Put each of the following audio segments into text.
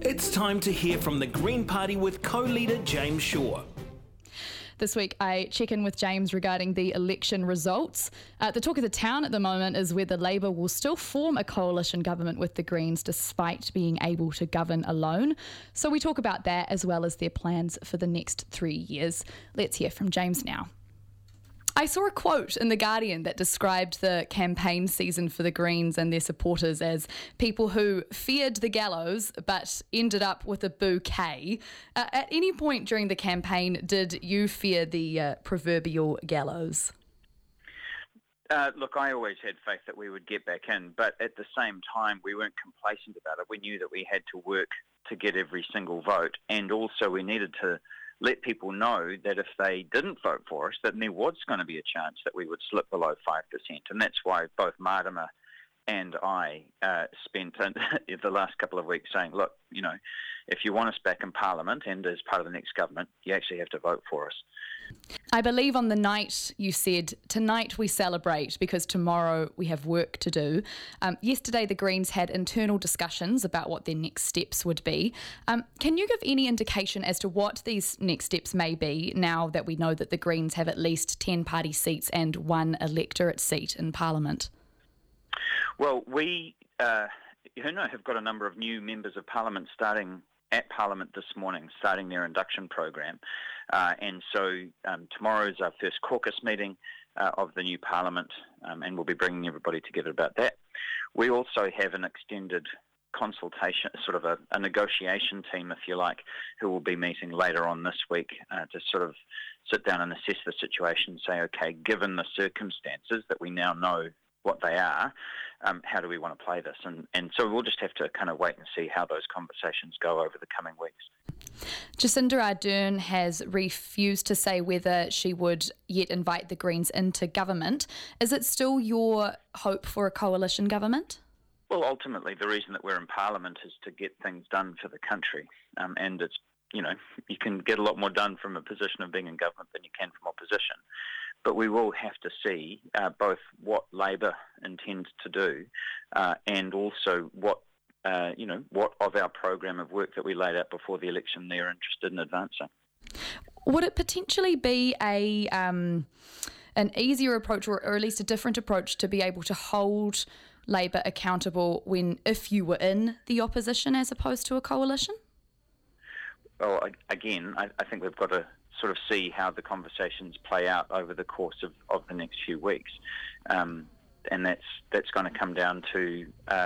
It's time to hear from the Green Party with co-leader James Shaw. This week, I check in with James regarding the election results. The talk of the town at the moment is whether Labour will still form a coalition government with the Greens despite being able to govern alone. So we talk about that as well as their plans for the next 3 years. Let's hear from James now. I saw a quote in The Guardian that described the campaign season for the Greens and their supporters as people who feared the gallows but ended up with a bouquet. At any point during the campaign, did you fear the proverbial gallows? Look, I always had faith that we would get back in, but at the same time, we weren't complacent about it. We knew that we had to work to get every single vote, and also we needed to let people know that if they didn't vote for us, then there was going to be a chance that we would slip below 5%. And that's why both Martima and I spent the last couple of weeks saying, look, you know, if you want us back in Parliament and as part of the next government, you actually have to vote for us. I believe on the night you said, tonight we celebrate because tomorrow we have work to do. Yesterday the Greens had internal discussions about what their next steps would be. Can you give any indication as to what these next steps may be now that we know that the Greens have at least 10 party seats and 1 electorate seat in Parliament? Well, we have got a number of new members of Parliament starting at Parliament this morning, starting their induction program. And so tomorrow is our first caucus meeting of the new Parliament, and we'll be bringing everybody together about that. We also have an extended consultation, sort of a negotiation team, if you like, who will be meeting later on this week to sort of sit down and assess the situation and say, okay, given the circumstances that we now know what they are, how do we want to play this? And so we'll just have to kind of wait and see how those conversations go over the coming weeks. Jacinda Ardern has refused to say whether she would yet invite the Greens into government. Is it still your hope for a coalition government? Well, ultimately, the reason that we're in Parliament is to get things done for the country. And it's, you know, you can get a lot more done from a position of being in government than you can from opposition. But we will have to see both what Labour intends to do and also what of our program of work that we laid out before the election they're interested in advancing. Would it potentially be an easier approach or at least a different approach to be able to hold Labour accountable if you were in the opposition as opposed to a coalition? Well, again, I think we've got to sort of see how the conversations play out over the course of the next few weeks. And that's going to come down to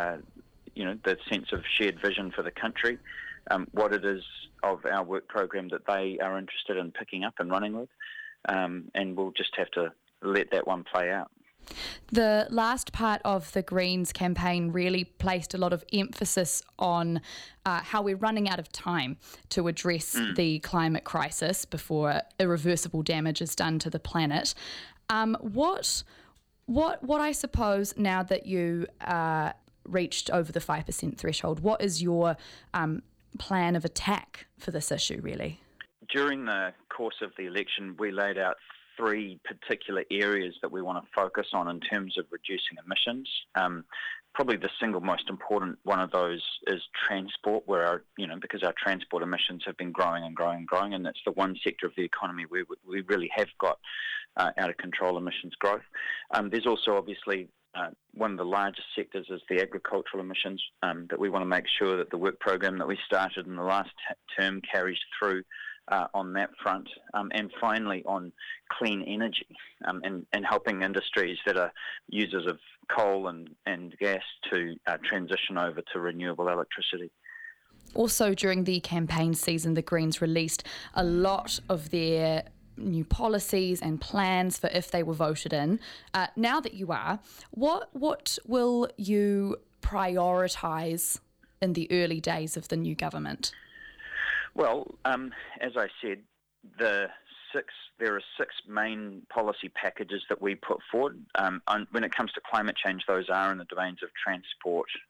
the sense of shared vision for the country, what it is of our work program that they are interested in picking up and running with, and we'll just have to let that one play out. The last part of the Greens campaign really placed a lot of emphasis on how we're running out of time to address the climate crisis before irreversible damage is done to the planet. What I suppose now that you reached over the 5% threshold, what is your plan of attack for this issue, really? During the course of the election, we laid out 3 particular areas that we want to focus on in terms of reducing emissions. Probably the single most important one of those is transport, because our transport emissions have been growing, and that's the one sector of the economy where we really have got out of control emissions growth. There's also obviously one of the largest sectors is the agricultural emissions that we want to make sure that the work program that we started in the last term carries through on that front, and finally on clean energy and helping industries that are users of coal and gas to transition over to renewable electricity. Also, during the campaign season, the Greens released a lot of their new policies and plans for if they were voted in. Now that you are, what will you prioritise in the early days of the new government? Well, as I said, there are 6 main policy packages that we put forward. When it comes to climate change, those are in the domains of transport,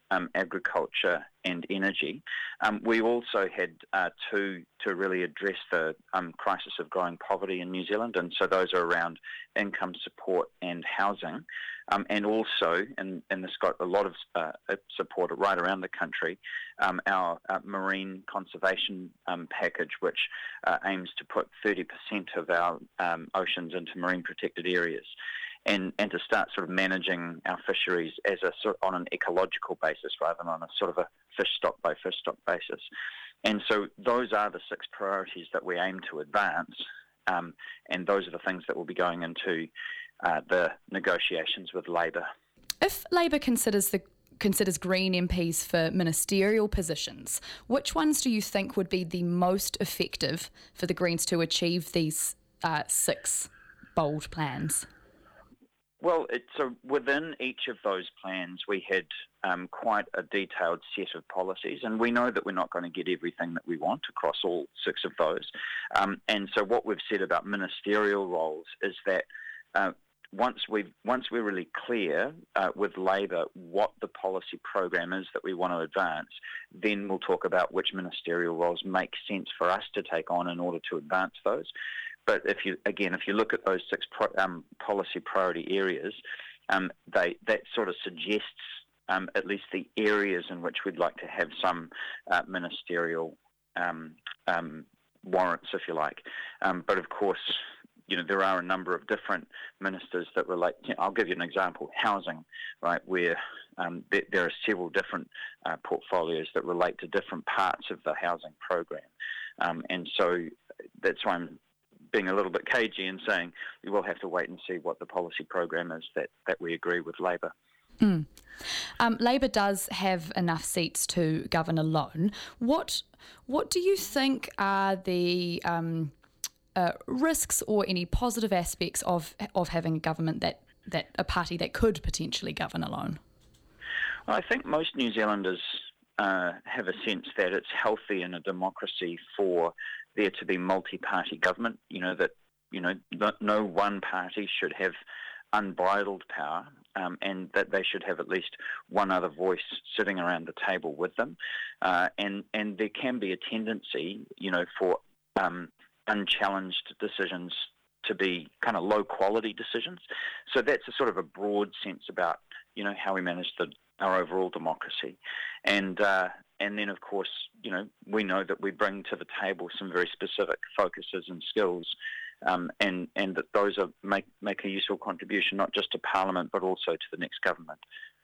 agriculture and energy. We also had two to really address the crisis of growing poverty in New Zealand, and so those are around income support and housing. And also, and this got a lot of support right around the country, our marine conservation package, which aims to put 30% of our oceans into marine protected areas, and to start sort of managing our fisheries as on an ecological basis rather than on a sort of a fish stock by fish stock basis. And so those are the 6 priorities that we aim to advance, and those are the things that will be going into the negotiations with Labor. If Labor considers Green MPs for ministerial positions, which ones do you think would be the most effective for the Greens to achieve these 6 bold plans? Well, so within each of those plans, we had quite a detailed set of policies, and we know that we're not going to get everything that we want across all 6 of those. And so what we've said about ministerial roles is that once we're really clear with Labor what the policy program is that we want to advance, then we'll talk about which ministerial roles make sense for us to take on in order to advance those. But if you look at those 6 policy priority areas, that sort of suggests at least the areas in which we'd like to have some ministerial warrants, if you like. But of course, there are a number of different ministers that relate. I'll give you an example: housing, right? Where there are several different portfolios that relate to different parts of the housing program, and so that's why I'm being a little bit cagey and saying we will have to wait and see what the policy program is that we agree with Labor. Labor does have enough seats to govern alone. What do you think are the risks or any positive aspects of having a government that a party that could potentially govern alone? Well, I think most New Zealanders have a sense that it's healthy in a democracy for there to be multi-party government. That no one party should have unbridled power, and that they should have at least one other voice sitting around the table with them. And there can be a tendency, for unchallenged decisions to be kind of low-quality decisions. So that's a sort of a broad sense about, how we manage our overall democracy. And then, of course, we know that we bring to the table some very specific focuses and skills, and that those make a useful contribution not just to Parliament but also to the next government.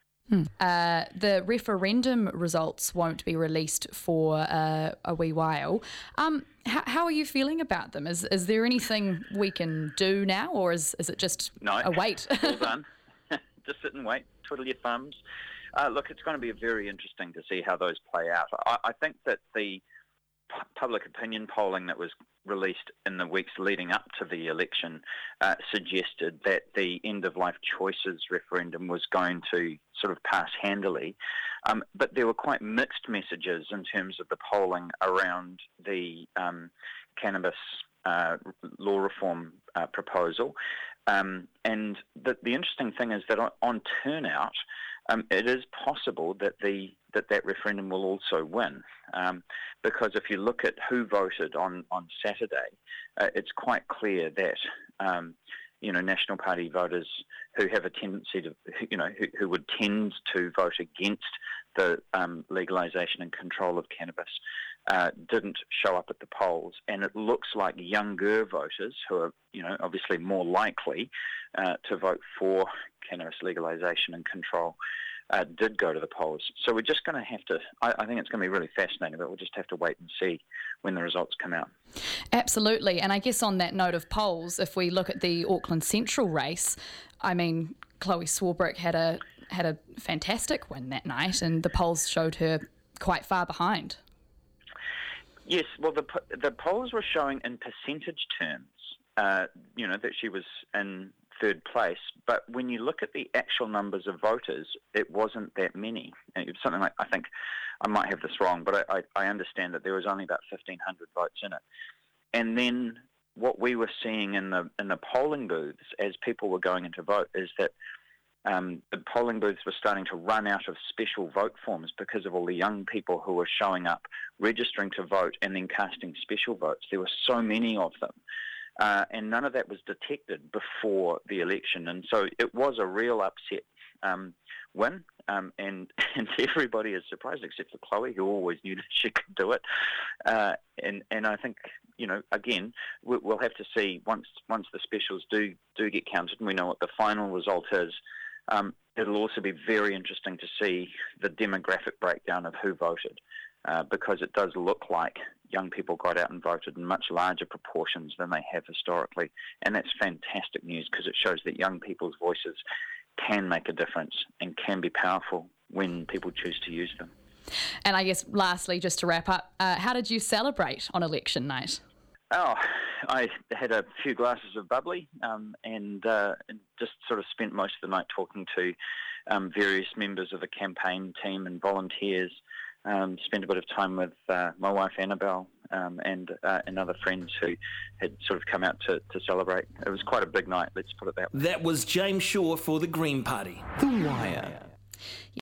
The referendum results won't be released for a wee while. How are you feeling about them? Is there anything we can do now, or is it just a wait? All done. Just sit and wait, twiddle your thumbs. Look, it's going to be very interesting to see how those play out. I think that the public opinion polling that was released in the weeks leading up to the election suggested that the end-of-life choices referendum was going to sort of pass handily. But there were quite mixed messages in terms of the polling around the cannabis law reform proposal. And the interesting thing is that on turnout, it is possible that that referendum will also win, because if you look at who voted on Saturday, it's quite clear that National Party voters who have a tendency to, who would tend to vote against the legalisation and control of cannabis didn't show up at the polls, and it looks like younger voters who are, obviously more likely to vote for cannabis legalisation and control did go to the polls. So we're just going to have to, I think it's going to be really fascinating, but we'll just have to wait and see when the results come out. Absolutely. And I guess on that note of polls, if we look at the Auckland Central race, I mean, Chloe Swarbrick had a fantastic win that night, and the polls showed her quite far behind. Yes, well, the polls were showing in percentage terms, that she was in third place, but when you look at the actual numbers of voters, it wasn't that many. It was something like, I think, I might have this wrong, but I understand that there was only about 1,500 votes in it. And then what we were seeing in the polling booths as people were going in to vote is that the polling booths were starting to run out of special vote forms because of all the young people who were showing up, registering to vote and then casting special votes. There were so many of them. And none of that was detected before the election. And so it was a real upset win. And everybody is surprised except for Chloe, who always knew that she could do it. And I think, again, we'll have to see once the specials do get counted and we know what the final result is. It'll also be very interesting to see the demographic breakdown of who voted, because it does look like young people got out and voted in much larger proportions than they have historically. And that's fantastic news because it shows that young people's voices can make a difference and can be powerful when people choose to use them. And I guess lastly, just to wrap up, how did you celebrate on election night? Oh, I had a few glasses of bubbly and just sort of spent most of the night talking to various members of the campaign team and volunteers. Spent a bit of time with my wife Annabelle and other friends who had sort of come out to celebrate. It was quite a big night, let's put it that way. That was James Shaw for the Green Party. The Wire.